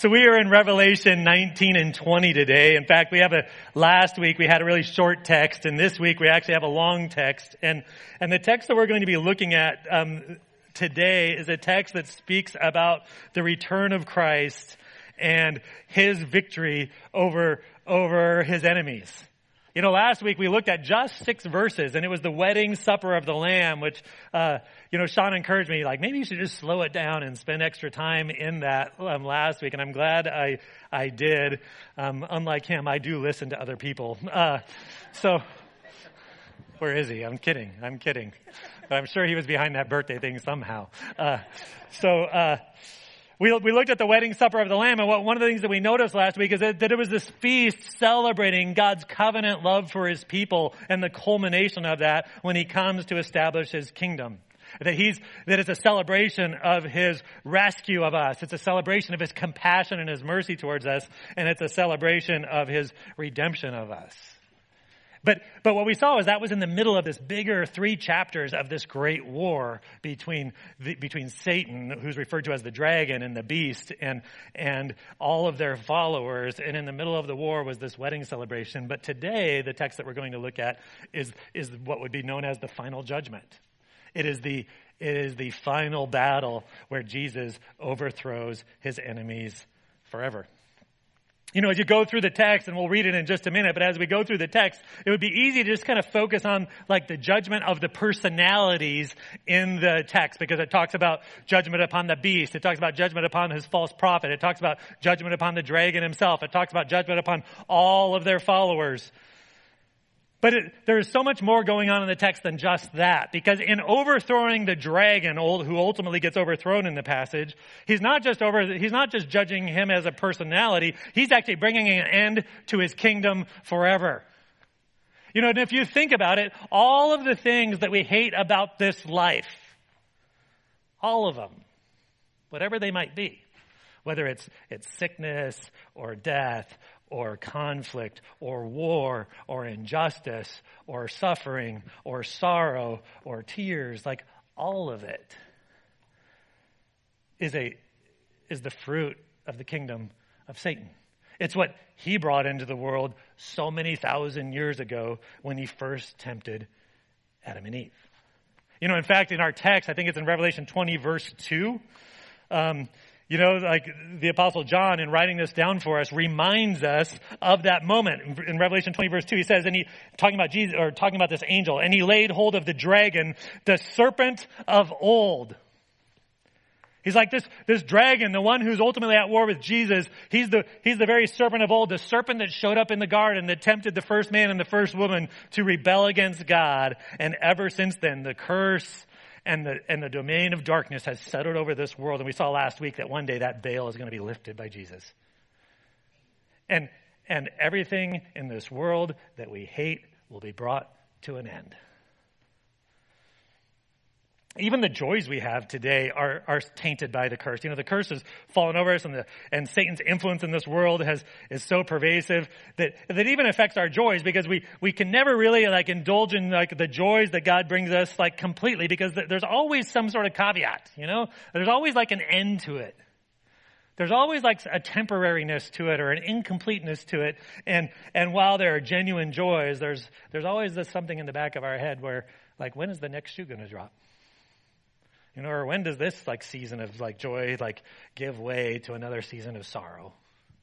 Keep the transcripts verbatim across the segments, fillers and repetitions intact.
So we are in Revelation nineteen and twenty today. In fact, we have a, last week we had a really short text, and this week we actually have a long text. And, and the text that we're going to be looking at, um, today is a text that speaks about the return of Christ and his victory over, over his enemies. You know, last week we looked at just six verses, and it was the wedding supper of the Lamb, which, uh, you know, Sean encouraged me, like, maybe you should just slow it down and spend extra time in that um, last week, and I'm glad I I did. Um, unlike him, I do listen to other people. Uh, so, where is he? I'm kidding. I'm kidding. But I'm sure he was behind that birthday thing somehow. Uh, so, uh We, we looked at the wedding supper of the Lamb, and what, one of the things that we noticed last week is that, that it was this feast celebrating God's covenant love for his people and the culmination of that when he comes to establish his kingdom. That he's, that it's a celebration of his rescue of us. It's a celebration of his compassion and his mercy towards us, and it's a celebration of his redemption of us. But but what we saw is that was in the middle of this bigger three chapters of this great war between the, between Satan, who's referred to as the dragon, and the beast, and and all of their followers. And in the middle of the war was this wedding celebration. But today, the text that we're going to look at is is what would be known as the final judgment. It is the it is the final battle where Jesus overthrows his enemies forever. You know, as you go through the text, and we'll read it in just a minute, but as we go through the text, it would be easy to just kind of focus on like the judgment of the personalities in the text, because it talks about judgment upon the beast. It talks about judgment upon his false prophet. It talks about judgment upon the dragon himself. It talks about judgment upon all of their followers. But it, there is so much more going on in the text than just that, because in overthrowing the dragon, who ultimately gets overthrown in the passage, he's not just over, he's not just judging him as a personality, he's actually bringing an end to his kingdom forever. You know, and if you think about it, all of the things that we hate about this life, all of them, whatever they might be, whether it's it's sickness or death or conflict, or war, or injustice, or suffering, or sorrow, or tears, like all of it is a is the fruit of the kingdom of Satan. It's what he brought into the world so many thousand years ago when he first tempted Adam and Eve. You know, in fact, in our text, I think it's in Revelation twenty, verse two, um, You know, like the Apostle John, in writing this down for us, reminds us of that moment. In Revelation twenty, verse two, he says, and he, talking about Jesus, or talking about this angel, and he laid hold of the dragon, the serpent of old. He's like this, this dragon, the one who's ultimately at war with Jesus. He's the, he's the very serpent of old, the serpent that showed up in the garden that tempted the first man and the first woman to rebel against God. And ever since then, the curse And the and the domain of darkness has settled over this world. And we saw last week that one day that veil is going to be lifted by Jesus. And and everything in this world that we hate will be brought to an end. Even the joys we have today are, are tainted by the curse. You know, the curse has fallen over us, and the and Satan's influence in this world has is so pervasive that that even affects our joys, because we we can never really like indulge in like the joys that God brings us like completely, because there's always some sort of caveat. You know, there's always like an end to it. There's always like a temporariness to it or an incompleteness to it. And and while there are genuine joys, there's there's always this something in the back of our head where like, when is the next shoe going to drop? You know, or when does this like season of like joy like give way to another season of sorrow?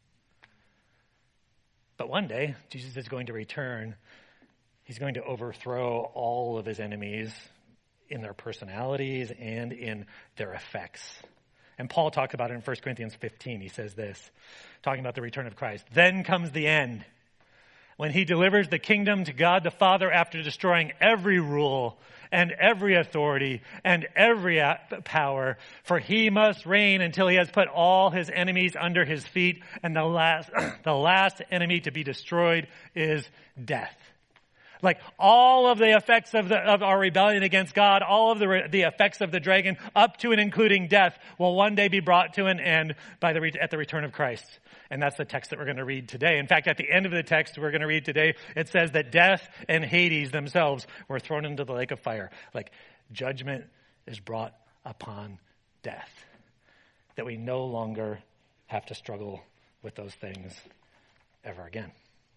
But one day, Jesus is going to return. He's going to overthrow all of his enemies in their personalities and in their effects. And Paul talks about it in First Corinthians fifteen. He says this, talking about the return of Christ. Then comes the end, when he delivers the kingdom to God the Father after destroying every rule and every authority and every power, for he must reign until he has put all his enemies under his feet, and the last the last enemy to be destroyed is death. Like all of the effects of the of our rebellion against God, all of the the effects of the dragon, up to and including death, will one day be brought to an end by the at the return of Christ. And that's the text that we're going to read today. In fact, at the end of the text we're going to read today, it says that death and Hades themselves were thrown into the lake of fire. Like judgment is brought upon death, that we no longer have to struggle with those things ever again.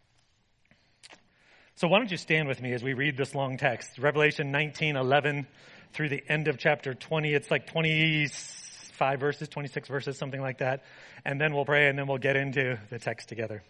So why don't you stand with me as we read this long text, Revelation nineteen eleven through the end of chapter twenty. It's like twenty-five verses, twenty-six verses, something like that. And then we'll pray, and then we'll get into the text together.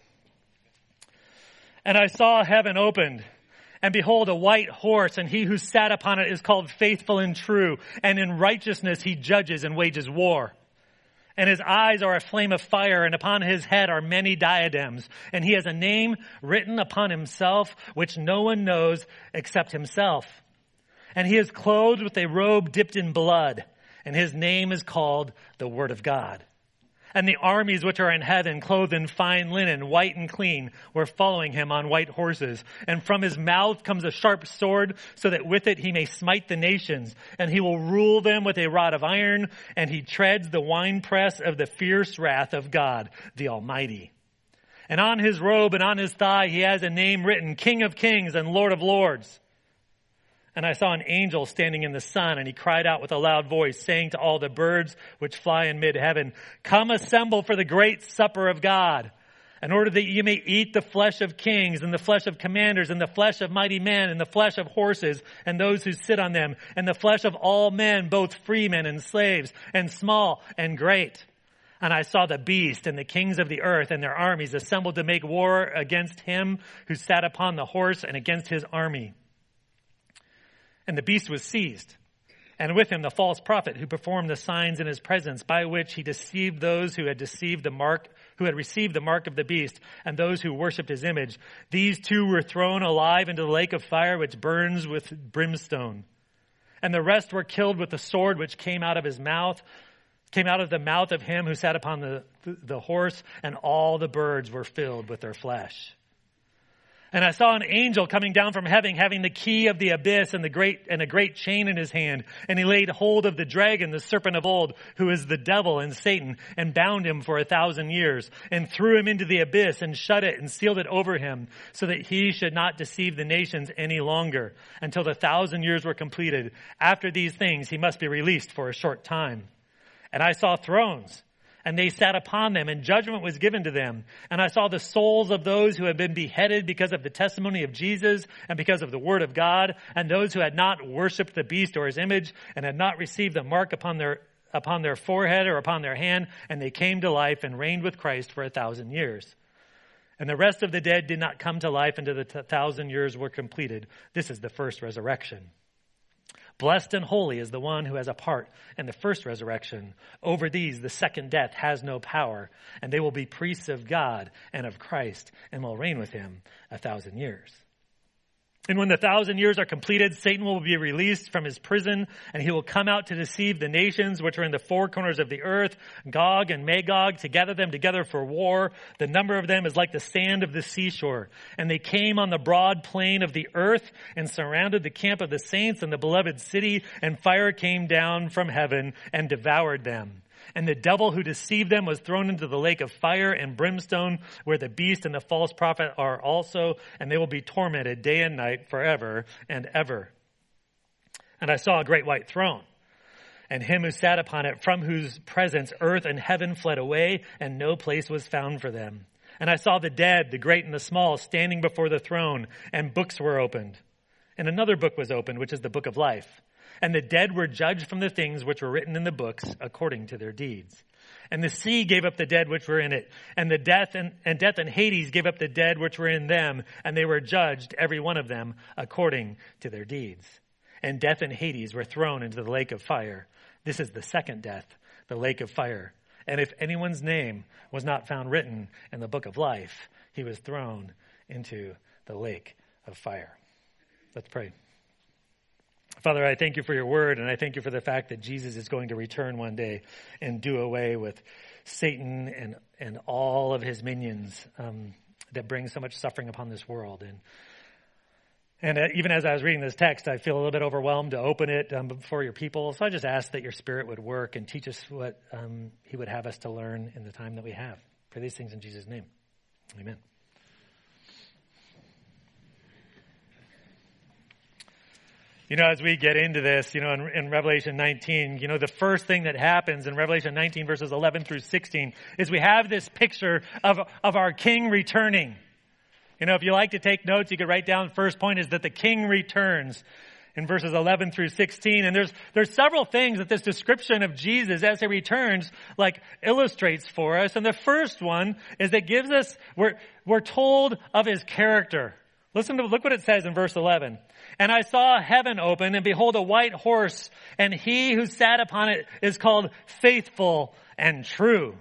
And I saw heaven opened, and behold, a white horse, and he who sat upon it is called Faithful and True, and in righteousness he judges and wages war. And his eyes are a flame of fire, and upon his head are many diadems. And he has a name written upon himself, which no one knows except himself. And he is clothed with a robe dipped in blood, and his name is called the Word of God. And the armies which are in heaven, clothed in fine linen, white and clean, were following him on white horses. And from his mouth comes a sharp sword, so that with it he may smite the nations. And he will rule them with a rod of iron, and he treads the winepress of the fierce wrath of God, the Almighty. And on his robe and on his thigh he has a name written, King of Kings and Lord of Lords. And I saw an angel standing in the sun, and he cried out with a loud voice, saying to all the birds which fly in mid-heaven, Come assemble for the great supper of God, in order that you may eat the flesh of kings, and the flesh of commanders, and the flesh of mighty men, and the flesh of horses, and those who sit on them, and the flesh of all men, both free men and slaves, and small and great. And I saw the beast and the kings of the earth and their armies assembled to make war against him who sat upon the horse and against his army. And the beast was seized, and with him the false prophet who performed the signs in his presence, by which he deceived those who had deceived the mark, who had received the mark of the beast, and those who worshipped his image. These two were thrown alive into the lake of fire, which burns with brimstone. And the rest were killed with the sword which came out of his mouth, came out of the mouth of him who sat upon the, the horse, and all the birds were filled with their flesh. And I saw an angel coming down from heaven, having the key of the abyss and the great and a great chain in his hand. And he laid hold of the dragon, the serpent of old, who is the devil and Satan, and bound him for a thousand years, and threw him into the abyss, and shut it, and sealed it over him, so that he should not deceive the nations any longer, until the thousand years were completed. After these things, he must be released for a short time. And I saw thrones, and they sat upon them, and judgment was given to them. And I saw the souls of those who had been beheaded because of the testimony of Jesus and because of the word of God, and those who had not worshipped the beast or his image, and had not received the mark upon their upon their forehead or upon their hand, and they came to life and reigned with Christ for a thousand years. And the rest of the dead did not come to life until the t- thousand years were completed. This is the first resurrection. Blessed and holy is the one who has a part in the first resurrection. Over these, the second death has no power, and they will be priests of God and of Christ, and will reign with him a thousand years. And when the thousand years are completed, Satan will be released from his prison, and he will come out to deceive the nations which are in the four corners of the earth, Gog and Magog, to gather them together for war. The number of them is like the sand of the seashore. And they came on the broad plain of the earth and surrounded the camp of the saints and the beloved city, and fire came down from heaven and devoured them. And the devil who deceived them was thrown into the lake of fire and brimstone, where the beast and the false prophet are also, and they will be tormented day and night forever and ever. And I saw a great white throne, and him who sat upon it, from whose presence earth and heaven fled away, and no place was found for them. And I saw the dead, the great and the small, standing before the throne, and books were opened. And another book was opened, which is the book of life. And the dead were judged from the things which were written in the books according to their deeds. And the sea gave up the dead which were in it. And the death and, and death and Hades gave up the dead which were in them. And they were judged, every one of them, according to their deeds. And death and Hades were thrown into the lake of fire. This is the second death, the lake of fire. And if anyone's name was not found written in the book of life, he was thrown into the lake of fire. Let's pray. Father, I thank you for your word, and I thank you for the fact that Jesus is going to return one day and do away with Satan and, and all of his minions um, that bring so much suffering upon this world. And and uh, even as I was reading this text, I feel a little bit overwhelmed to open it um, before your people. So I just ask that your Spirit would work and teach us what um, he would have us to learn in the time that we have. Pray these things in Jesus' name. Amen. You know, as we get into this, you know, in, in Revelation nineteen, you know, the first thing that happens in Revelation nineteen verses eleven through sixteen is we have this picture of, of our King returning. You know, if you like to take notes, you could write down the first point is that the King returns in verses eleven through sixteen. And there's, there's several things that this description of Jesus as he returns, like, illustrates for us. And the first one is that gives us, we're, we're told of his character. Listen to, look what it says in verse eleven. And I saw heaven open, and behold, a white horse, and he who sat upon it is called Faithful and True.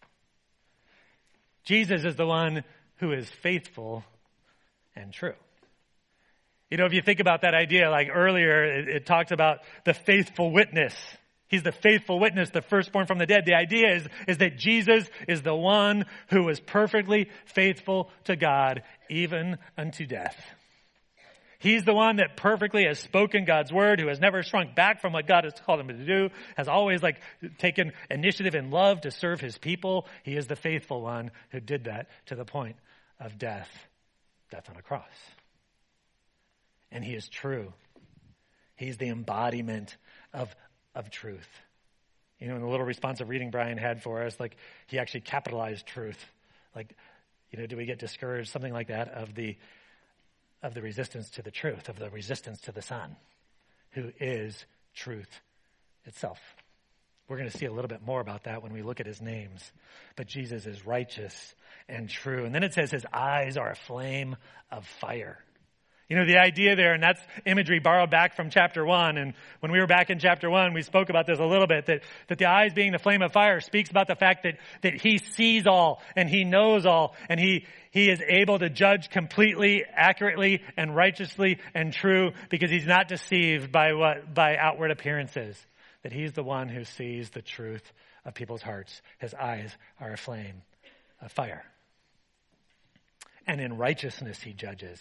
Jesus is the one who is faithful and true. You know, if you think about that idea, like earlier, it, it talks about the faithful witness. He's the faithful witness, the firstborn from the dead. The idea is, is that Jesus is the one who is perfectly faithful to God, even unto death. He's the one that perfectly has spoken God's word, who has never shrunk back from what God has called him to do, has always like taken initiative in love to serve his people. He is the faithful one who did that to the point of death, death on a cross. And he is true. He's the embodiment of, of truth. You know, in the little responsive reading Brian had for us, like he actually capitalized truth. Like, you know, do we get discouraged, something like that, of the of the resistance to the truth, of the resistance to the Son, who is truth itself. We're going to see a little bit more about that when we look at his names. But Jesus is righteous and true. And then it says his eyes are a flame of fire. You know, the idea there, and that's imagery borrowed back from chapter one. And when we were back in chapter one, we spoke about this a little bit, that, that the eyes being the flame of fire speaks about the fact that, that he sees all and he knows all and he, he is able to judge completely, accurately, and righteously and true because he's not deceived by what, by outward appearances. That he's the one who sees the truth of people's hearts. His eyes are a flame of fire. And in righteousness he judges.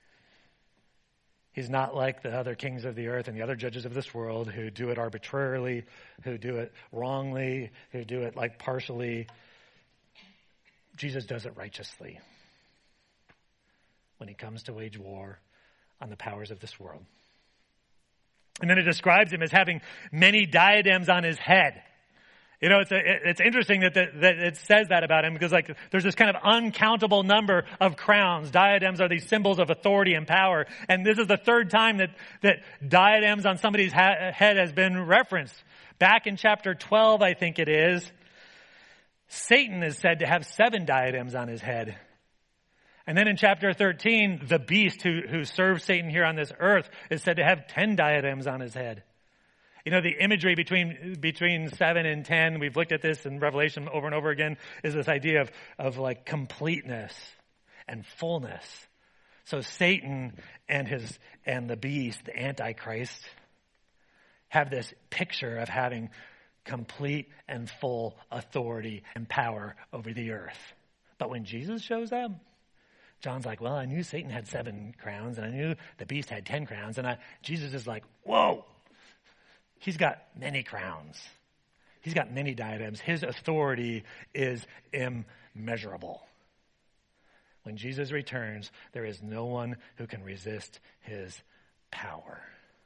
He's not like the other kings of the earth and the other judges of this world who do it arbitrarily, who do it wrongly, who do it like partially. Jesus does it righteously when he comes to wage war on the powers of this world. And then it describes him as having many diadems on his head. You know, it's a, it's interesting that, the, that it says that about him because like there's this kind of uncountable number of crowns. Diadems are these symbols of authority and power. And this is the third time that, that diadems on somebody's ha- head has been referenced. Back in chapter twelve, I think it is, Satan is said to have seven diadems on his head. And then in chapter thirteen, the beast who, who serves Satan here on this earth is said to have ten diadems on his head. You know, the imagery between between seven and ten, we've looked at this in Revelation over and over again, is this idea of, of like completeness and fullness. So Satan and his and the beast, the Antichrist, have this picture of having complete and full authority and power over the earth. But when Jesus shows up, John's like, well, I knew Satan had seven crowns and I knew the beast had ten crowns. And I, Jesus is like, whoa. He's got many crowns. He's got many diadems. His authority is immeasurable. When Jesus returns, there is no one who can resist his power.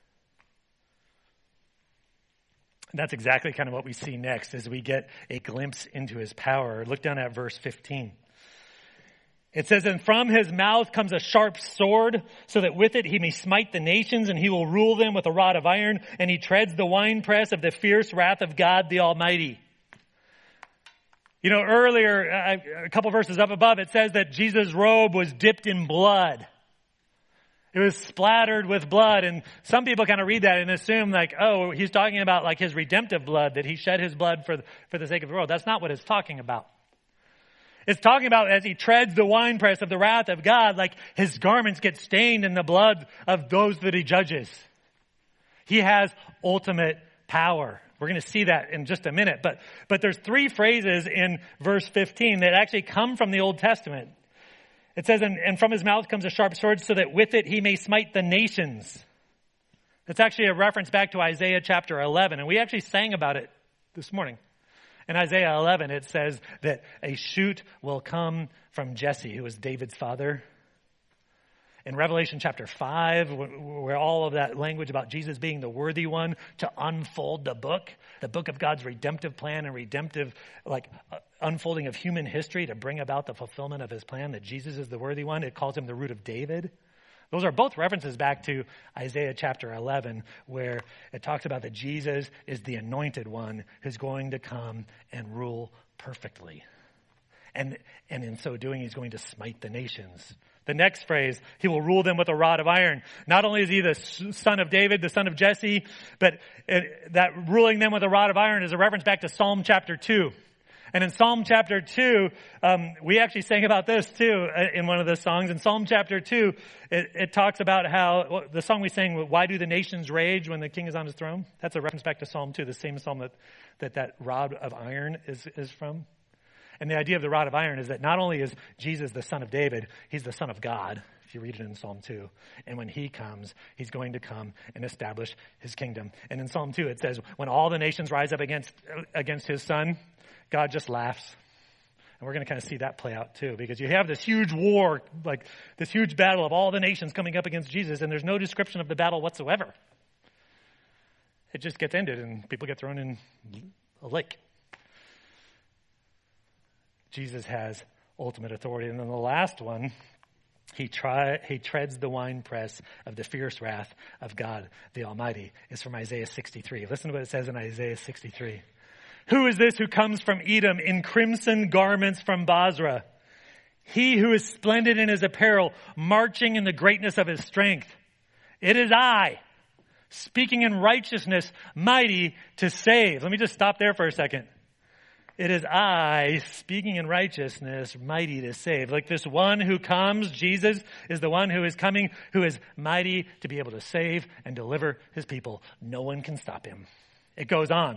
And that's exactly kind of what we see next as we get a glimpse into his power. Look down at verse fifteen. It says, and from his mouth comes a sharp sword, so that with it he may smite the nations, and he will rule them with a rod of iron, and he treads the winepress of the fierce wrath of God the Almighty. You know, earlier, a couple verses up above, it says that Jesus' robe was dipped in blood. It was splattered with blood, and some people kind of read that and assume like, oh, he's talking about like his redemptive blood, that he shed his blood for, for the sake of the world. That's not what it's talking about. It's talking about as he treads the winepress of the wrath of God, like his garments get stained in the blood of those that he judges. He has ultimate power. We're going to see that in just a minute. But, but there's three phrases in verse fifteen that actually come from the Old Testament. It says, and, and from his mouth comes a sharp sword so that with it he may smite the nations. It's actually a reference back to Isaiah chapter eleven. And we actually sang about it this morning. In Isaiah eleven, it says that a shoot will come from Jesse, who was David's father. In Revelation chapter five, where all of that language about Jesus being the worthy one to unfold the book, the book of God's redemptive plan and redemptive like uh, unfolding of human history to bring about the fulfillment of his plan, that Jesus is the worthy one. It calls him the root of David. Those are both references back to Isaiah chapter eleven, where it talks about that Jesus is the anointed one who's going to come and rule perfectly. And, and in so doing, he's going to smite the nations. The next phrase, he will rule them with a rod of iron. Not only is he the son of David, the son of Jesse, but it, that ruling them with a rod of iron is a reference back to Psalm chapter two. And in Psalm chapter two, um, we actually sang about this too in one of the songs. In Psalm chapter two, it, it talks about how, well, the song we sang, why do the nations rage when the king is on his throne? That's a reference back to Psalm two, the same psalm that that, that rod of iron is, is from. And the idea of the rod of iron is that not only is Jesus the son of David, he's the son of God, if you read it in Psalm two. And when he comes, he's going to come and establish his kingdom. And in Psalm two, it says, when all the nations rise up against against his son, God just laughs. And we're going to kind of see that play out too, because you have this huge war, like this huge battle of all the nations coming up against Jesus, and there's no description of the battle whatsoever. It just gets ended and people get thrown in a lake. Jesus has ultimate authority. And then the last one, he try, he treads the winepress of the fierce wrath of God the Almighty, is from Isaiah sixty-three. Listen to what it says in Isaiah sixty-three. Who is this who comes from Edom in crimson garments from Basra? He who is splendid in his apparel, marching in the greatness of his strength. It is I, speaking in righteousness, mighty to save. Let me just stop there for a second. It is I, speaking in righteousness, mighty to save. Like this one who comes, Jesus, is the one who is coming, who is mighty to be able to save and deliver his people. No one can stop him. It goes on.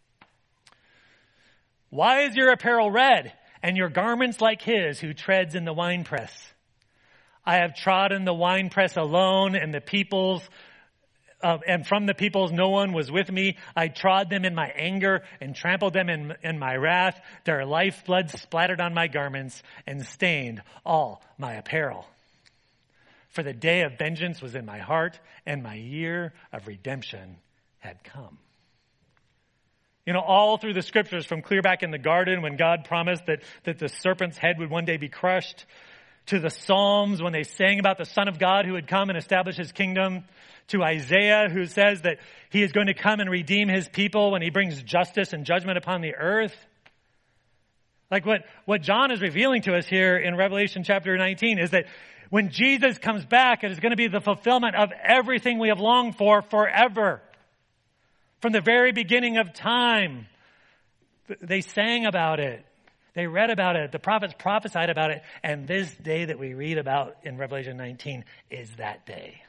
Why is your apparel red, and your garments like his who treads in the winepress? I have trodden the winepress alone, and the peoples Uh, and from the peoples no one was with me. I trod them in my anger and trampled them in, in my wrath. Their lifeblood splattered on my garments and stained all my apparel. For the day of vengeance was in my heart, and my year of redemption had come. You know, all through the scriptures, from clear back in the garden when God promised that, that the serpent's head would one day be crushed, to the Psalms when they sang about the Son of God who would come and establish his kingdom, to Isaiah who says that he is going to come and redeem his people when he brings justice and judgment upon the earth. Like what, what John is revealing to us here in Revelation chapter nineteen is that when Jesus comes back, it is going to be the fulfillment of everything we have longed for forever. From the very beginning of time, they sang about it. They read about it. The prophets prophesied about it. And this day that we read about in Revelation nineteen is that day.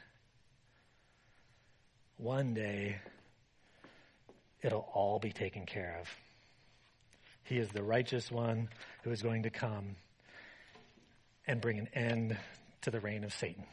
One day, it'll all be taken care of. He is the righteous one who is going to come and bring an end to the reign of Satan.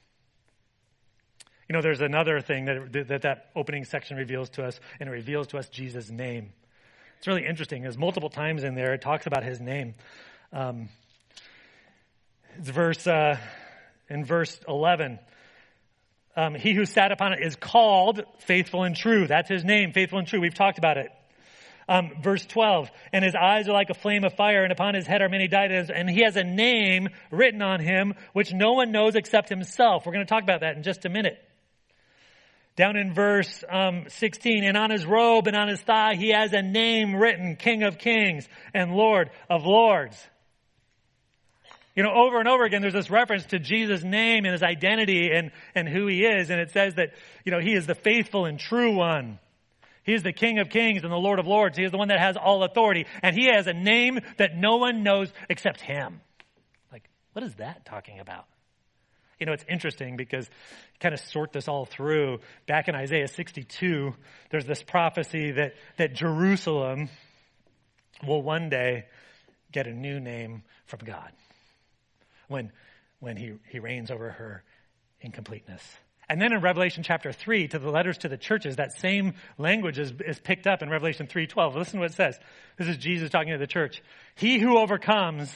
You know, there's another thing that that, that opening section reveals to us, and it reveals to us Jesus' name. It's really interesting. There's multiple times in there it talks about his name. Um, it's verse uh, in verse eleven. Um, he who sat upon it is called Faithful and True. That's his name, Faithful and True. We've talked about it. Um, verse twelve, and his eyes are like a flame of fire, and upon his head are many diadems, and he has a name written on him, which no one knows except himself. We're going to talk about that in just a minute. Down in verse um, sixteen, and on his robe and on his thigh, he has a name written, King of Kings and Lord of Lords. You know, over and over again, there's this reference to Jesus' name and his identity and, and who he is. And it says that, you know, he is the faithful and true one. He is the King of Kings and the Lord of Lords. He is the one that has all authority. And he has a name that no one knows except him. Like, what is that talking about? You know, it's interesting because kind of sort this all through. Back in Isaiah sixty-two, there's this prophecy that, that Jerusalem will one day get a new name from God when, when he, he reigns over her in completeness. And then in Revelation chapter three, to the letters to the churches, that same language is, is picked up in Revelation three twelve. Listen to what it says. This is Jesus talking to the church. He who overcomes,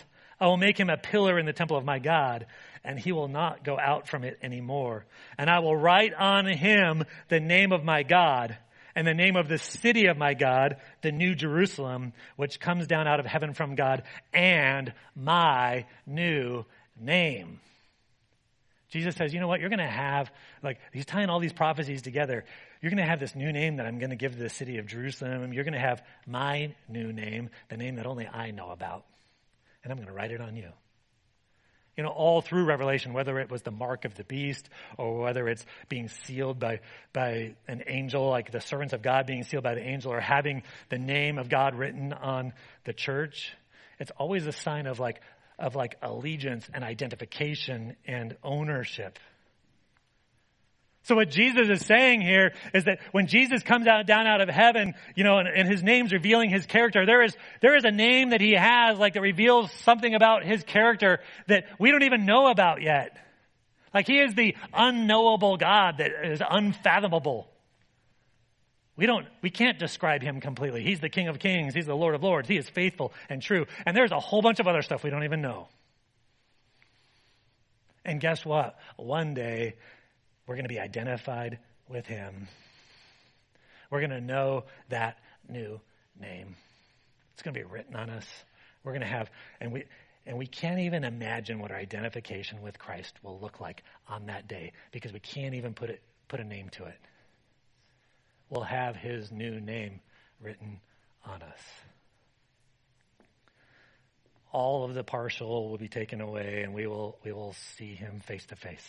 I will make him a pillar in the temple of my God, and he will not go out from it anymore. And I will write on him the name of my God, and the name of the city of my God, the New Jerusalem, which comes down out of heaven from God, and my new name. Jesus says, you know what, you're going to have, like, he's tying all these prophecies together. You're going to have this new name that I'm going to give to the city of Jerusalem. You're going to have my new name, the name that only I know about. And I'm going to write it on you. You know, all through Revelation, whether it was the mark of the beast or whether it's being sealed by, by an angel, like the servants of God being sealed by the angel, or having the name of God written on the church, it's always a sign of like, of like allegiance and identification and ownership. So what Jesus is saying here is that when Jesus comes out down out of heaven, you know, and, and his name's revealing his character, there is there is a name that he has, like, that reveals something about his character that we don't even know about yet. Like, he is the unknowable God that is unfathomable. We don't, we can't describe him completely. He's the King of Kings. He's the Lord of Lords. He is faithful and true. And there's a whole bunch of other stuff we don't even know. And guess what? One day, we're going to be identified with him. We're going to know that new name. It's going to be written on us. We're going to have, and we, and we can't even imagine what our identification with Christ will look like on that day, because we can't even put it, put a name to it. We'll have his new name written on us. All of the partial will be taken away, and we will, we will see him face to face.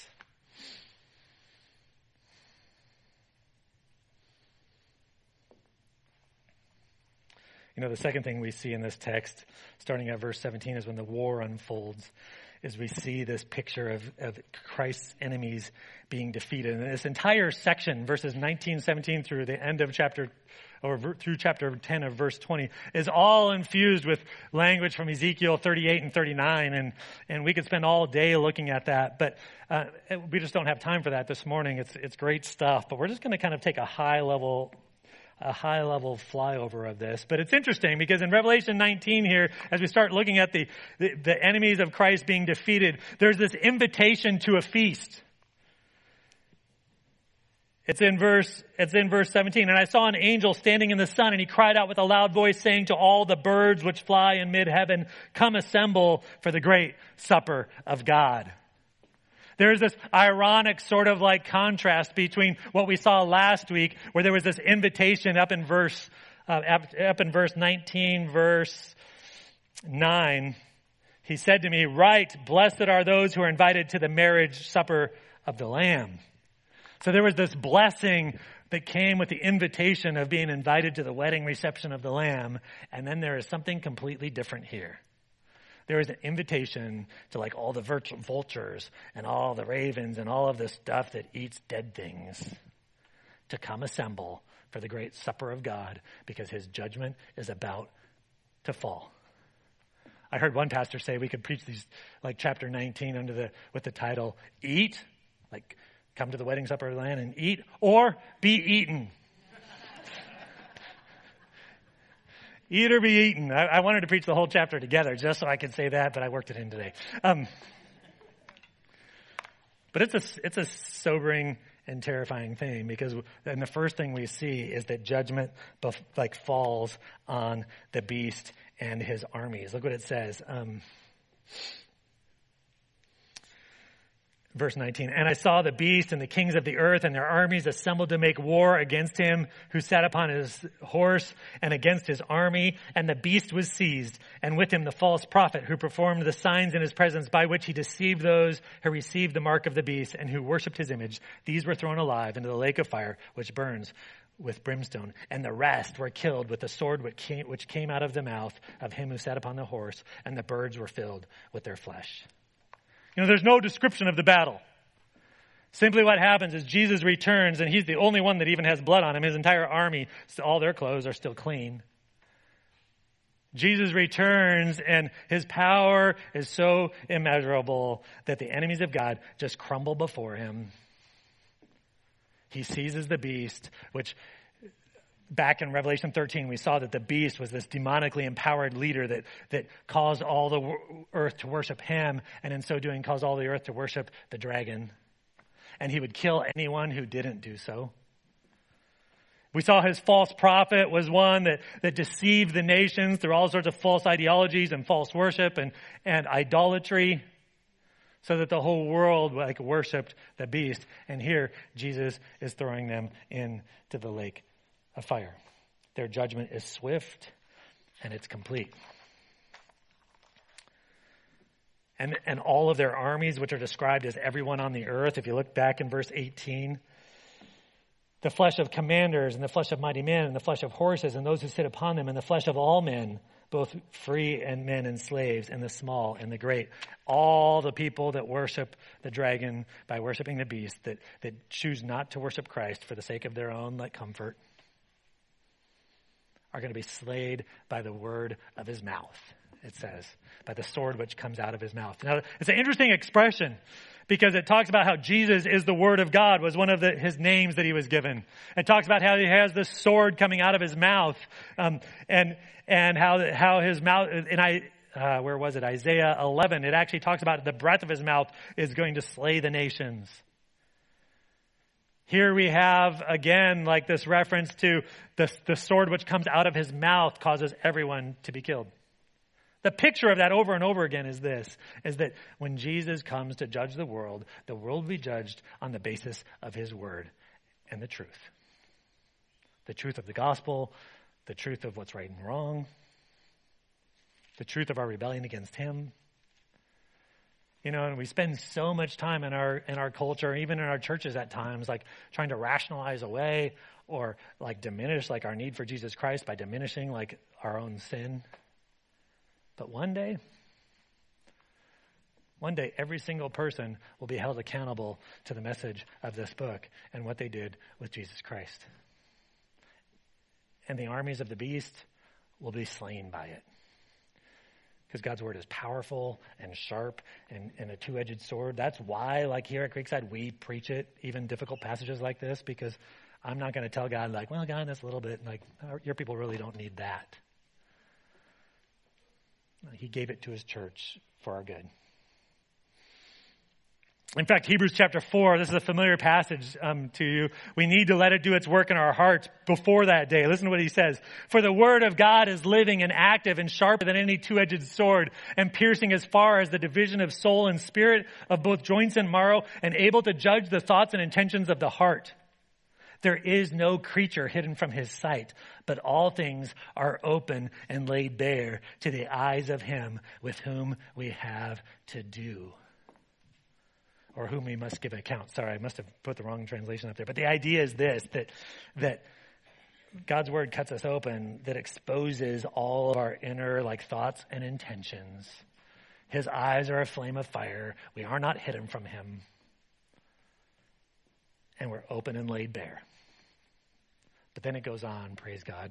You know, the second thing we see in this text, starting at verse seventeen, is when the war unfolds, is we see this picture of, of Christ's enemies being defeated. And this entire section, verses nineteen, seventeen through the end of chapter, or through chapter ten of verse twenty, is all infused with language from Ezekiel thirty-eight and thirty-nine. And, and we could spend all day looking at that, but uh, we just don't have time for that this morning. It's, it's great stuff, but we're just going to kind of take a high level a high-level flyover of this. But it's interesting because in Revelation nineteen here, as we start looking at the, the, the enemies of Christ being defeated, there's this invitation to a feast. It's in verse, it's in verse seventeen. And I saw an angel standing in the sun, and he cried out with a loud voice, saying to all the birds which fly in mid-heaven, come assemble for the great supper of God. There's this ironic sort of like contrast between what we saw last week, where there was this invitation up in verse, uh, up, up in verse nineteen, verse nine. He said to me, "Write, blessed are those who are invited to the marriage supper of the Lamb." So there was this blessing that came with the invitation of being invited to the wedding reception of the Lamb. And then there is something completely different here. There is an invitation to like all the vultures and all the ravens and all of the stuff that eats dead things to come assemble for the great supper of God, because his judgment is about to fall. I heard one pastor say we could preach these like chapter nineteen under the with the title "Eat," like come to the wedding supper of the Lamb and eat, or be eaten. Eat or be eaten. I, I wanted to preach the whole chapter together just so I could say that, but I worked it in today. Um, but it's a, it's a sobering and terrifying thing, because then the first thing we see is that judgment bef- like falls on the beast and his armies. Look what it says. Um, Verse nineteen, and I saw the beast and the kings of the earth and their armies assembled to make war against him who sat upon his horse and against his army. And the beast was seized, and with him the false prophet who performed the signs in his presence, by which he deceived those who received the mark of the beast and who worshipped his image. These were thrown alive into the lake of fire, which burns with brimstone. And the rest were killed with the sword which came, which came out of the mouth of him who sat upon the horse, and the birds were filled with their flesh. You know, there's no description of the battle. Simply what happens is Jesus returns, and he's the only one that even has blood on him. His entire army, all their clothes are still clean. Jesus returns, and his power is so immeasurable that the enemies of God just crumble before him. He seizes the beast, which back in Revelation thirteen, we saw that the beast was this demonically empowered leader that, that caused all the earth to worship him, and in so doing caused all the earth to worship the dragon. And he would kill anyone who didn't do so. We saw his false prophet was one that, that deceived the nations through all sorts of false ideologies and false worship and, and idolatry, so that the whole world like worshipped the beast. And here Jesus is throwing them into the lake of fire. Their judgment is swift and it's complete. And, and all of their armies, which are described as everyone on the earth, if you look back in verse eighteen, the flesh of commanders and the flesh of mighty men and the flesh of horses and those who sit upon them and the flesh of all men, both free and men and slaves and the small and the great. All the people that worship the dragon by worshiping the beast, that, that choose not to worship Christ for the sake of their own like comfort, are going to be slayed by the word of his mouth, it says, by the sword which comes out of his mouth. Now, it's an interesting expression because it talks about how Jesus is the word of God, was one of the, his names that he was given. It talks about how he has this sword coming out of his mouth, um, and and how how his mouth, and I, uh, where was it? Isaiah eleven, it actually talks about the breath of his mouth is going to slay the nations. Here we have, again, like this reference to the, the sword which comes out of his mouth causes everyone to be killed. The picture of that over and over again is this, is that when Jesus comes to judge the world, the world will be judged on the basis of his word and the truth. The truth of the gospel, the truth of what's right and wrong, the truth of our rebellion against him. You know, and we spend so much time in our in our culture, even in our churches at times, like trying to rationalize away or like diminish like our need for Jesus Christ by diminishing like our own sin. But one day, one day, every single person will be held accountable to the message of this book and what they did with Jesus Christ. And the armies of the beast will be slain by it. Because God's word is powerful and sharp and, and a two-edged sword. That's why, like here at Creekside, we preach it, even difficult passages like this, because I'm not going to tell God, like, well, God, that's a little bit, like, your people really don't need that. He gave it to his church for our good. In fact, Hebrews chapter four, this is a familiar passage um, to you. We need to let it do its work in our hearts before that day. Listen to what he says. For the word of God is living and active and sharper than any two-edged sword, and piercing as far as the division of soul and spirit, of both joints and marrow, and able to judge the thoughts and intentions of the heart. There is no creature hidden from his sight, but all things are open and laid bare to the eyes of him with whom we have to do. Or whom we must give account. Sorry, I must have put the wrong translation up there. But the idea is this, that, that God's word cuts us open, that exposes all of our inner like thoughts and intentions. His eyes are a flame of fire. We are not hidden from him. And we're open and laid bare. But then it goes on, praise God.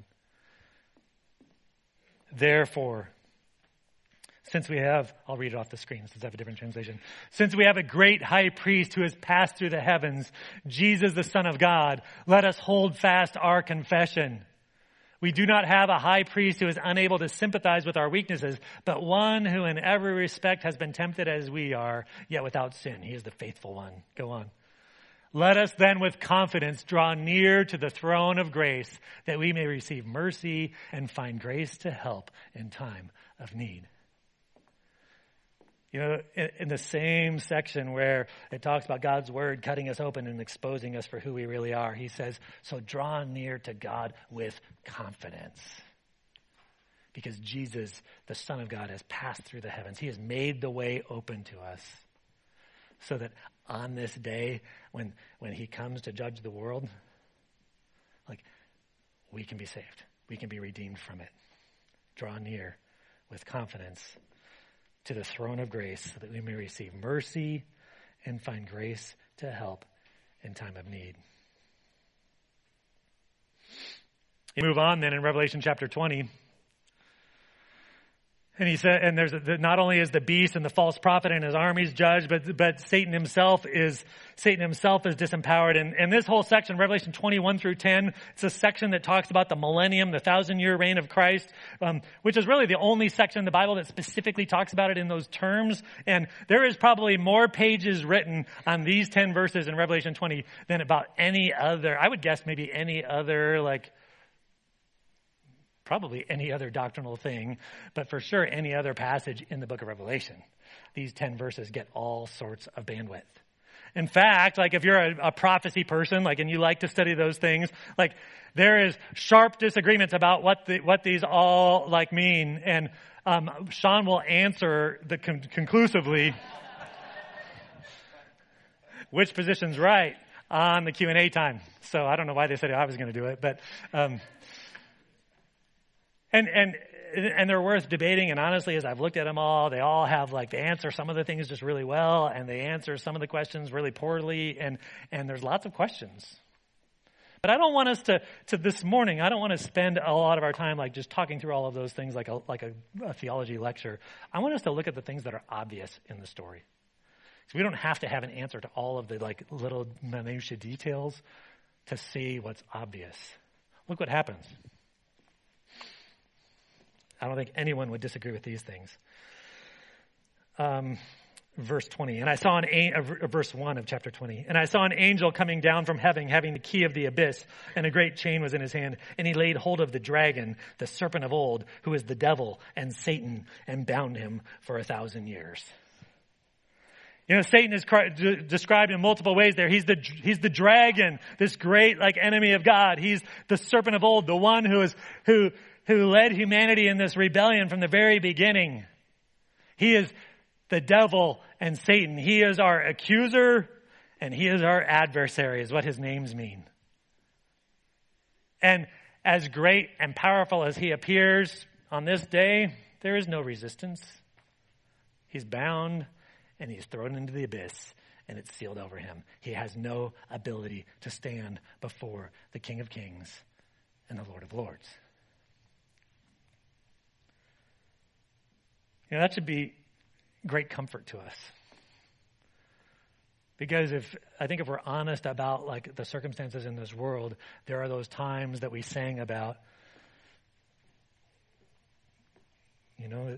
Therefore, since we have, I'll read it off the screen since I have a different translation. Since we have a great high priest who has passed through the heavens, Jesus, the Son of God, let us hold fast our confession. We do not have a high priest who is unable to sympathize with our weaknesses, but one who in every respect has been tempted as we are, yet without sin. He is the faithful one. Go on. Let us then with confidence draw near to the throne of grace that we may receive mercy and find grace to help in time of need. You know, in, in the same section where it talks about God's word cutting us open and exposing us for who we really are, he says, so draw near to God with confidence. Because Jesus, the Son of God, has passed through the heavens. He has made the way open to us. So that on this day, when when he comes to judge the world, like, we can be saved. We can be redeemed from it. Draw near with confidence to the throne of grace so that we may receive mercy and find grace to help in time of need. You move on then in Revelation chapter twenty. And he said, and there's a, not only is the beast and the false prophet and his armies judged, but but Satan himself is Satan himself is disempowered. And, and this whole section, Revelation twenty-one through ten, it's a section that talks about the millennium, the thousand year reign of Christ, um, which is really the only section in the Bible that specifically talks about it in those terms. And there is probably more pages written on these ten verses in Revelation twenty than about any other. I would guess maybe any other like. Probably any other doctrinal thing, but for sure any other passage in the book of Revelation. These ten verses get all sorts of bandwidth. In fact, like if you're a, a prophecy person, like, and you like to study those things, like there is sharp disagreements about what the, what these all like mean. And um, Sean will answer the con- conclusively which position's right on the Q and A time. So I don't know why they said I was going to do it, but um, And, and, and they're worth debating. And honestly, as I've looked at them all, they all have like, they answer some of the things just really well, and they answer some of the questions really poorly. And, and there's lots of questions. But I don't want us to, to this morning, I don't want to spend a lot of our time like just talking through all of those things like a, like a, a theology lecture. I want us to look at the things that are obvious in the story. So we don't have to have an answer to all of the like little minutiae details to see what's obvious. Look what happens. I don't think anyone would disagree with these things. Um, verse twenty, and I saw an uh, verse one of chapter twenty, and I saw an angel coming down from heaven, having the key of the abyss, and a great chain was in his hand, and he laid hold of the dragon, the serpent of old, who is the devil and Satan, and bound him for a thousand years. You know, Satan is described in multiple ways there. He's the, he's the dragon, this great like enemy of God. He's the serpent of old, the one who is, who, who led humanity in this rebellion from the very beginning. He is the devil and Satan. He is our accuser and he is our adversary, is what his names mean. And as great and powerful as he appears on this day, there is no resistance. He's bound and he's thrown into the abyss, and it's sealed over him. He has no ability to stand before the King of Kings and the Lord of Lords. You know, that should be great comfort to us. Because if I think if we're honest about like the circumstances in this world, there are those times that we sang about, you know,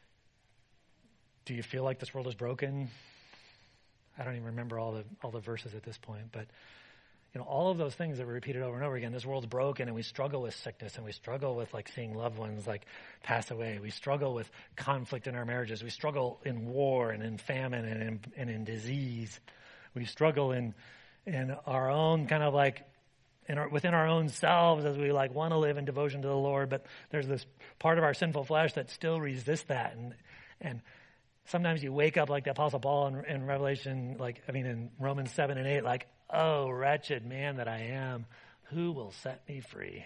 do you feel like this world is broken? I don't even remember all the all the verses at this point, but you know, all of those things that were repeated over and over again. This world's broken, and we struggle with sickness, and we struggle with like seeing loved ones like pass away. We struggle with conflict in our marriages. We struggle in war and in famine and in, and in disease. We struggle in in our own kind of like in our, within our own selves as we like want to live in devotion to the Lord, but there's this part of our sinful flesh that still resists that, and and. Sometimes you wake up like the Apostle Paul in, in Revelation, like, I mean, in Romans seven and eight, like, oh, wretched man that I am, who will set me free?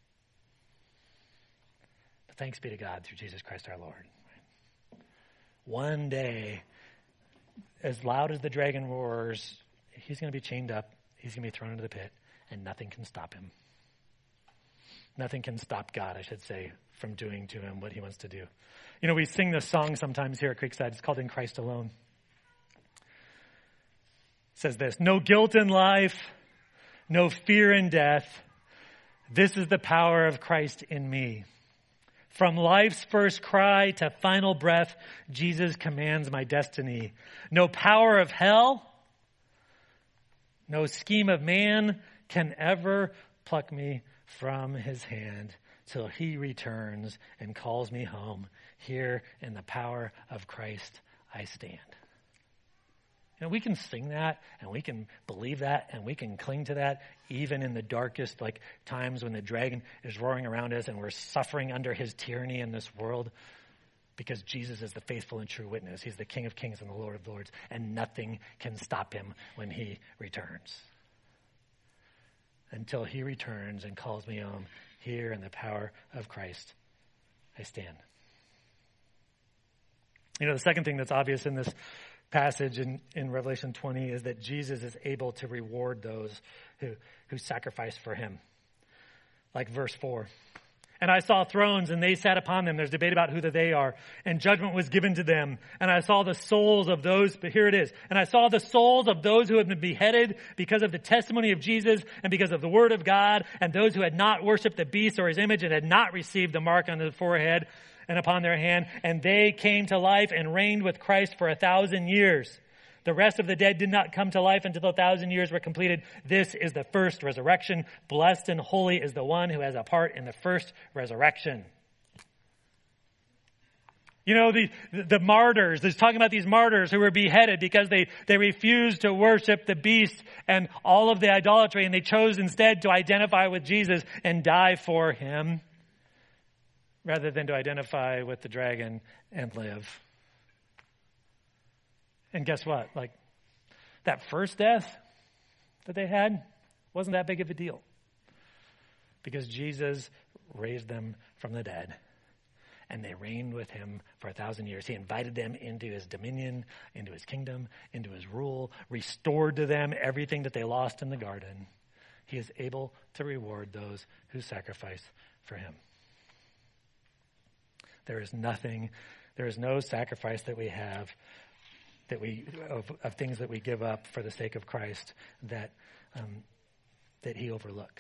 But thanks be to God through Jesus Christ our Lord. One day, as loud as the dragon roars, he's going to be chained up, he's going to be thrown into the pit, and nothing can stop him. Nothing can stop God, I should say, from doing to him what he wants to do. You know, we sing this song sometimes here at Creekside. It's called In Christ Alone. It says this: no guilt in life, no fear in death. This is the power of Christ in me. From life's first cry to final breath, Jesus commands my destiny. No power of hell, no scheme of man can ever pluck me from his hand till he returns and calls me home. Here in the power of Christ I stand. You know, we can sing that and we can believe that and we can cling to that even in the darkest like times when the dragon is roaring around us and we're suffering under his tyranny in this world, because Jesus is the faithful and true witness. He's the King of Kings and the Lord of Lords, and nothing can stop him when he returns. Until he returns and calls me home, here in the power of Christ I stand. You know, the second thing that's obvious in this passage in, in Revelation twenty is that Jesus is able to reward those who, who sacrifice for him. Like verse four. And I saw thrones, and they sat upon them. There's debate about who the they are. And judgment was given to them. And I saw the souls of those, but here it is. And I saw the souls of those who had been beheaded because of the testimony of Jesus and because of the word of God, and those who had not worshipped the beast or his image and had not received the mark on the forehead and upon their hand. And they came to life and reigned with Christ for a thousand years. The rest of the dead did not come to life until the thousand years were completed. This is the first resurrection. Blessed and holy is the one who has a part in the first resurrection. You know, the, the martyrs, there's talking about these martyrs who were beheaded because they, they refused to worship the beast and all of the idolatry, and they chose instead to identify with Jesus and die for him rather than to identify with the dragon and live. And guess what? Like, that first death that they had wasn't that big of a deal because Jesus raised them from the dead and they reigned with him for a thousand years. He invited them into his dominion, into his kingdom, into his rule, restored to them everything that they lost in the garden. He is able to reward those who sacrifice for him. There is nothing, there is no sacrifice that we have that we of, of things that we give up for the sake of Christ that um, that he overlooks.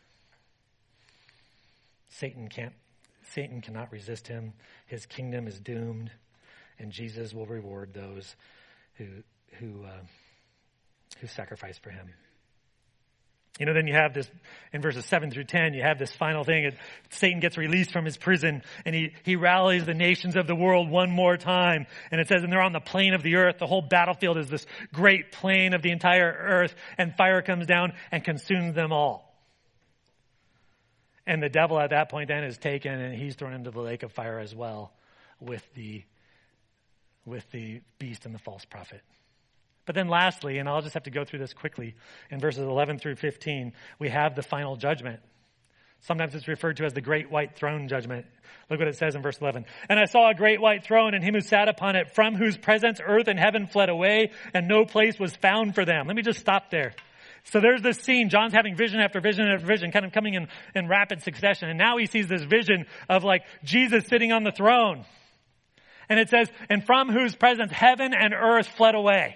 Satan can't. Satan cannot resist him. His kingdom is doomed, and Jesus will reward those who who uh, who sacrifice for him. You know, then you have this, in verses seven through ten, you have this final thing. It, Satan gets released from his prison, and he, he rallies the nations of the world one more time. And it says, and they're on the plain of the earth. The whole battlefield is this great plain of the entire earth, and fire comes down and consumes them all. And the devil at that point then is taken, and he's thrown into the lake of fire as well with the, with the beast and the false prophet. But then lastly, and I'll just have to go through this quickly, in verses eleven through fifteen, we have the final judgment. Sometimes it's referred to as the great white throne judgment. Look what it says in verse eleven. And I saw a great white throne and him who sat upon it, from whose presence earth and heaven fled away, and no place was found for them. Let me just stop there. So there's this scene. John's having vision after vision after vision, kind of coming in, in rapid succession. And now he sees this vision of like Jesus sitting on the throne. And it says, and from whose presence heaven and earth fled away.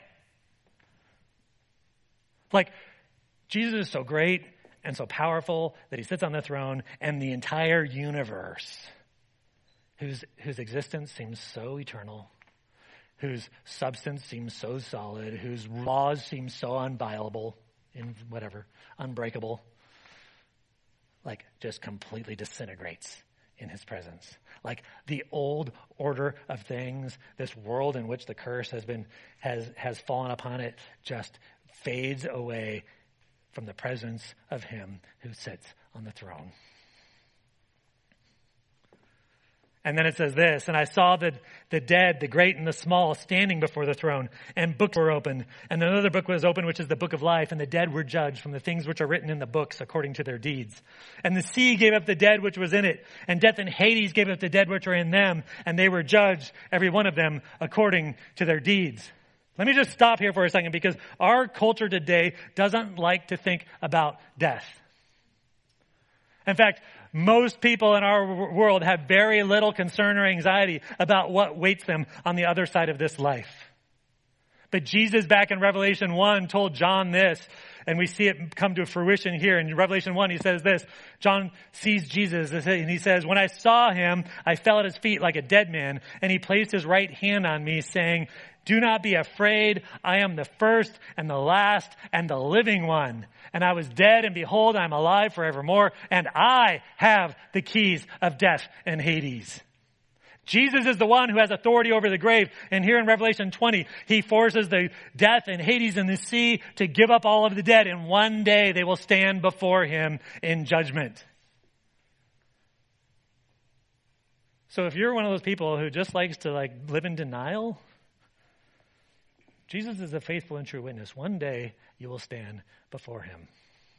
Like, Jesus is so great and so powerful that he sits on the throne, and the entire universe, whose, whose existence seems so eternal, whose substance seems so solid, whose laws seem so inviolable, in whatever, unbreakable, like just completely disintegrates in his presence. Like the old order of things, this world in which the curse has been, has, has fallen upon it, just fades away from the presence of him who sits on the throne. And then it says this, and I saw the, the dead, the great and the small, standing before the throne, and books were opened. And another book was opened, which is the book of life, and the dead were judged from the things which are written in the books according to their deeds. And the sea gave up the dead which was in it, and death and Hades gave up the dead which were in them, and they were judged, every one of them, according to their deeds. Let me just stop here for a second, because our culture today doesn't like to think about death. In fact, most people in our world have very little concern or anxiety about what waits them on the other side of this life. But Jesus back in Revelation one told John this, and we see it come to fruition here. In Revelation one, he says this, John sees Jesus, and he says, when I saw him, I fell at his feet like a dead man, and he placed his right hand on me, saying, do not be afraid. I am the first and the last and the living one. And I was dead, and behold, I am alive forevermore, and I have the keys of death and Hades. Jesus is the one who has authority over the grave. And here in Revelation twenty, he forces the death and Hades and the sea to give up all of the dead. And one day they will stand before him in judgment. So if you're one of those people who just likes to like live in denial, Jesus is a faithful and true witness. One day you will stand before him.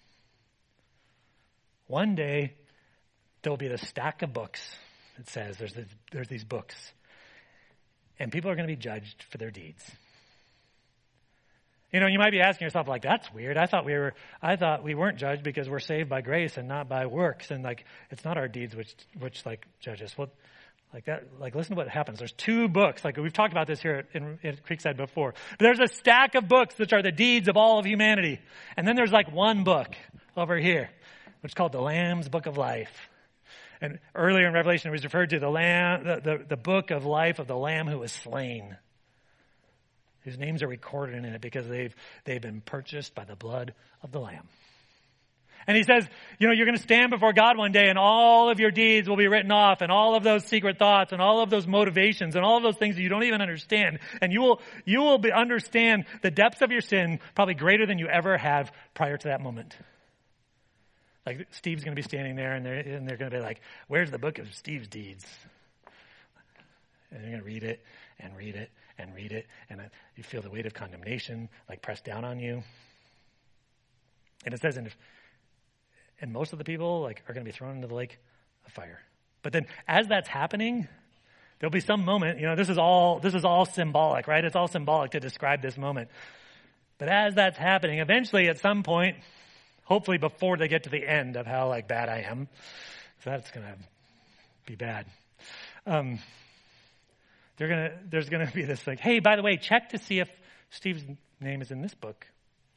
One day there will be the stack of books. It says there's, this, there's these books. And people are going to be judged for their deeds. You know, you might be asking yourself, like, that's weird. I thought we were, I thought we weren't judged because we're saved by grace and not by works. And like, it's not our deeds which, which like judge us. Well, like that, like, listen to what happens. There's two books. Like, we've talked about this here in, in Creekside before. But there's a stack of books which are the deeds of all of humanity. And then there's like one book over here, which is called the Lamb's Book of Life. And earlier in Revelation, it was referred to the Lamb, the, the, the book of life of the Lamb who was slain, whose names are recorded in it because they've they've been purchased by the blood of the Lamb. And he says, you know, you're going to stand before God one day and all of your deeds will be written off and all of those secret thoughts and all of those motivations and all of those things that you don't even understand. And you will, you will be, understand the depths of your sin probably greater than you ever have prior to that moment. Like Steve's going to be standing there and they're, and they're going to be like, where's the book of Steve's deeds? And you're going to read it and read it and read it. And you feel the weight of condemnation like pressed down on you. And it says, and if, And most of the people like are going to be thrown into the lake of fire. But then as that's happening, there'll be some moment, you know, this is all, this is all symbolic, right? It's all symbolic to describe this moment. But as that's happening, eventually at some point, hopefully before they get to the end of how like bad I am, so that's going to be bad. Um, they're going to, there's going to be this like, hey, by the way, check to see if Steve's name is in this book.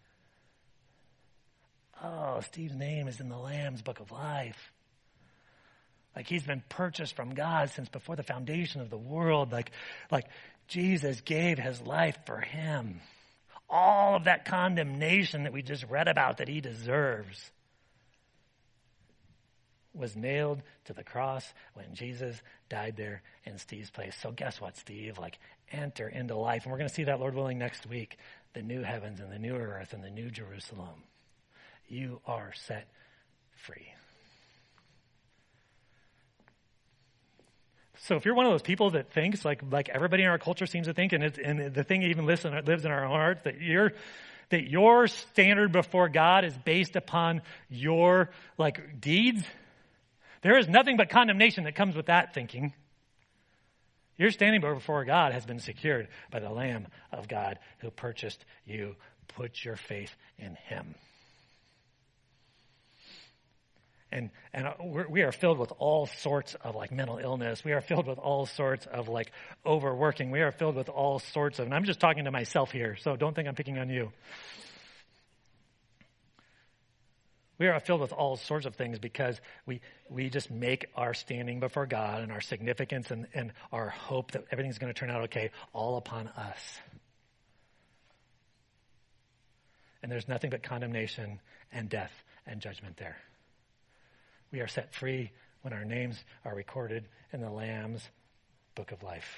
Oh, Steve's name is in the Lamb's Book of Life. Like he's been purchased from God since before the foundation of the world. Like, like Jesus gave his life for him. All of that condemnation that we just read about that he deserves was nailed to the cross when Jesus died there in Steve's place. So guess what, Steve? Like enter into life. And we're going to see that, Lord willing, next week. The new heavens and the new earth and the new Jerusalem. You are set free. So if you're one of those people that thinks like like everybody in our culture seems to think, and it's, and the thing even lives in, lives in our hearts, that you're that your standard before God is based upon your like deeds, there is nothing but condemnation that comes with that thinking. Your standing before God has been secured by the Lamb of God who purchased you. Put your faith in him. And and we're, we are filled with all sorts of like mental illness. We are filled with all sorts of like overworking. We are filled with all sorts of, and I'm just talking to myself here, so don't think I'm picking on you. We are filled with all sorts of things because we we just make our standing before God and our significance and, and our hope that everything's going to turn out okay all upon us. And there's nothing but condemnation and death and judgment there. We are set free when our names are recorded in the Lamb's Book of Life.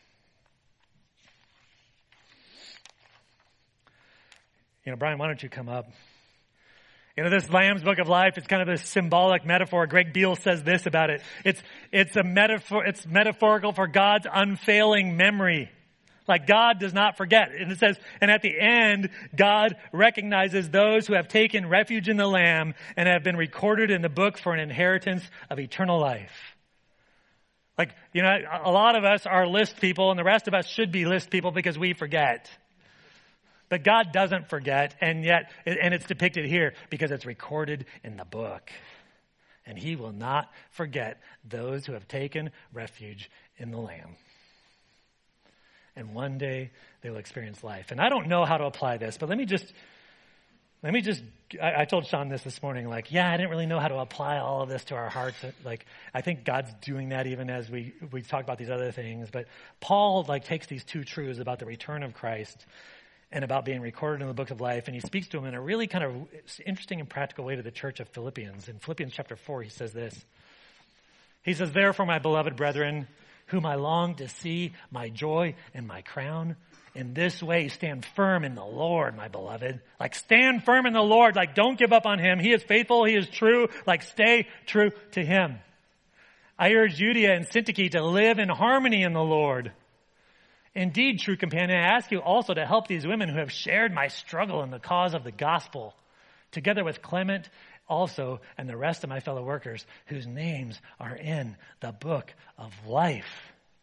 You know, Brian, why don't you come up? You know, this Lamb's Book of Life is kind of a symbolic metaphor. Greg Beale says this about it. It's, it's a metaphor, it's metaphorical for God's unfailing memory. Like God does not forget. And it says, and at the end, God recognizes those who have taken refuge in the Lamb and have been recorded in the book for an inheritance of eternal life. Like, you know, a lot of us are list people and the rest of us should be list people because we forget. But God doesn't forget, and yet, and it's depicted here because it's recorded in the book. And he will not forget those who have taken refuge in the Lamb. And one day they will experience life. And I don't know how to apply this, but let me just, let me just, I, I told Sean this this morning, like, yeah, I didn't really know how to apply all of this to our hearts. Like, I think God's doing that even as we, we talk about these other things. But Paul, like, takes these two truths about the return of Christ and about being recorded in the book of life, and he speaks to them in a really kind of interesting and practical way to the church of Philippians. In Philippians chapter four, he says this. He says, therefore, my beloved brethren, whom I long to see, my joy and my crown. In this way, stand firm in the Lord, my beloved. Like, stand firm in the Lord. Like, don't give up on him. He is faithful. He is true. Like, stay true to him. I urge Euodia and Syntyche to live in harmony in the Lord. Indeed, true companion, I ask you also to help these women who have shared my struggle in the cause of the gospel, together with Clement also and the rest of my fellow workers whose names are in the book of life.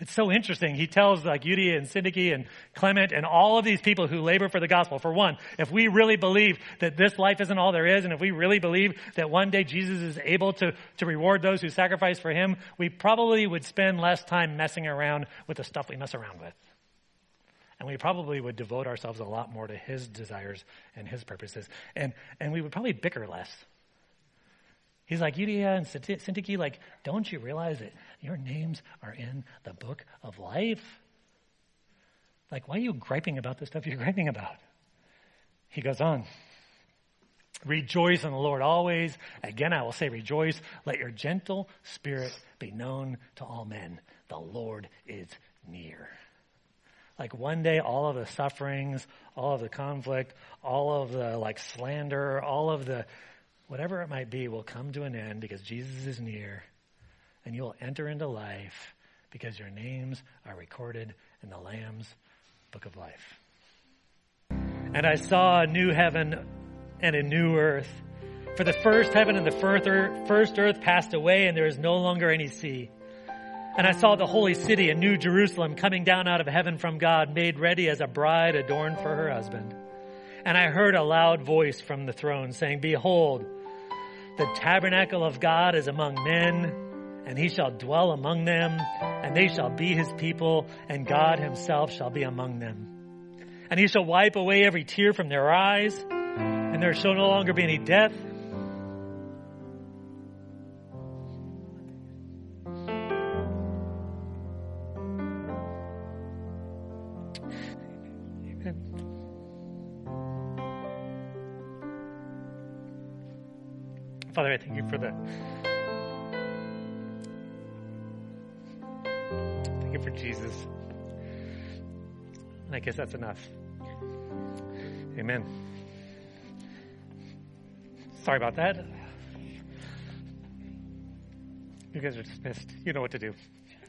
It's so interesting. He tells like Euodia and Syntyche and Clement and all of these people who labor for the gospel. For one, if we really believe that this life isn't all there is, and if we really believe that one day Jesus is able to, to reward those who sacrifice for him, we probably would spend less time messing around with the stuff we mess around with. And we probably would devote ourselves a lot more to his desires and his purposes. And, and we would probably bicker less. He's like, Euodia and Syntyche, like, don't you realize that your names are in the book of life? Like, why are you griping about the stuff you're griping about? He goes on. Rejoice in the Lord always. Again, I will say rejoice. Let your gentle spirit be known to all men. The Lord is near. Like one day, all of the sufferings, all of the conflict, all of the like slander, all of the whatever it might be will come to an end because Jesus is near, and you will enter into life because your names are recorded in the Lamb's book of life. And I saw a new heaven and a new earth. For the first heaven and the first earth passed away, and there is no longer any sea. And I saw the holy city, a new Jerusalem, coming down out of heaven from God, made ready as a bride adorned for her husband. And I heard a loud voice from the throne saying, Behold, the tabernacle of God is among men, and he shall dwell among them, and they shall be his people, and God himself shall be among them. And he shall wipe away every tear from their eyes, and there shall no longer be any death, Father, I thank you for the thank you for Jesus. And I guess that's enough. Amen. Sorry about that. You guys are dismissed. You know what to do.